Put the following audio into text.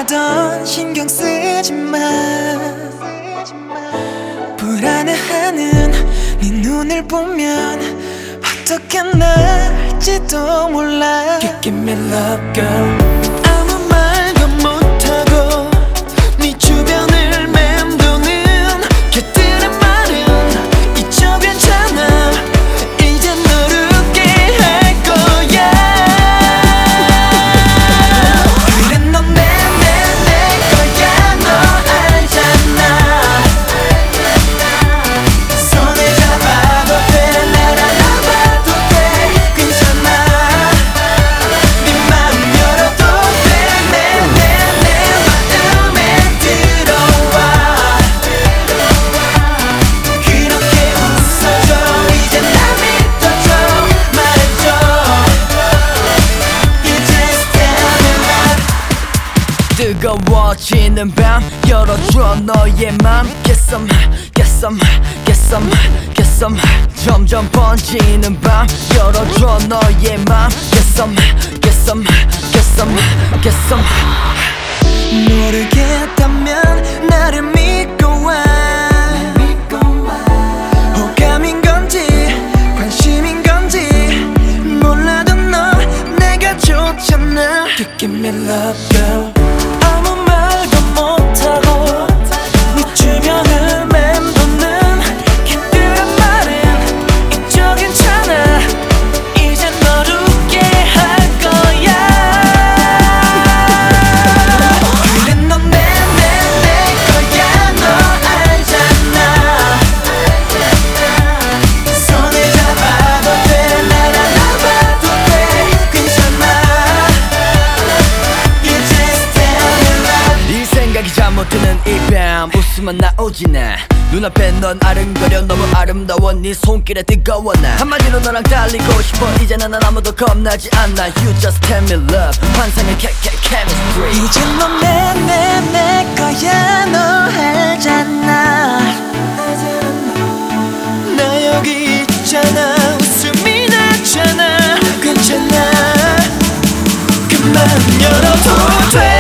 원하던 신경 쓰지 마. 불안해하는 네 눈을 보면 어떻게 날지도 몰라. Give me love girl. 아무 말도 못하고 네 주변을 맴도는 걔들의 말은 잊혀 괜찮아. 이제 너를 웃게 할 거야. 그래 넌 내 거야. 너 알잖아. 손을 잡아도 돼. 날 알아봐도 돼. 괜찮아. 네 맘 열어도 돼. 내 마음에 들어와. 그렇게 웃어줘. 이제 날 믿어줘. 말해줘. You just tell me love. 뜨거워지는 밤 열어줘 너의 맘. Get some 점점 번지는 밤 열어줘 너의 맘. Get some 모르겠다면 나를 믿고 와. 호감인 건지 관심인 건지 몰라도 너 내가 좋잖아. Give me love girl. 아무 말도 못하고 네 주변을 맴도는 걔들의 말은 잊혀 괜찮아. 이제 널 웃게 할 거야. 그래 넌 내 거야. 너 알잖아. 손을 잡아도 돼. 날 알아봐도 돼. 괜찮아. You just tell me love. 이 생각이 잠못 드는 이 밤 웃음만 나오지 나. 눈앞에 넌 아른거려 너무 아름다워. 네 손길에 뜨거워 나. 한마디로 너랑 달리고 싶어. 이제는 난 아무도 겁나지 않아. You just tell me love. 환상의 chemistry. 이제 넌 내 거야. 너 알잖아. 나 여기 있잖아. 웃음이 나잖아. 괜찮아. 그만 열어도 돼.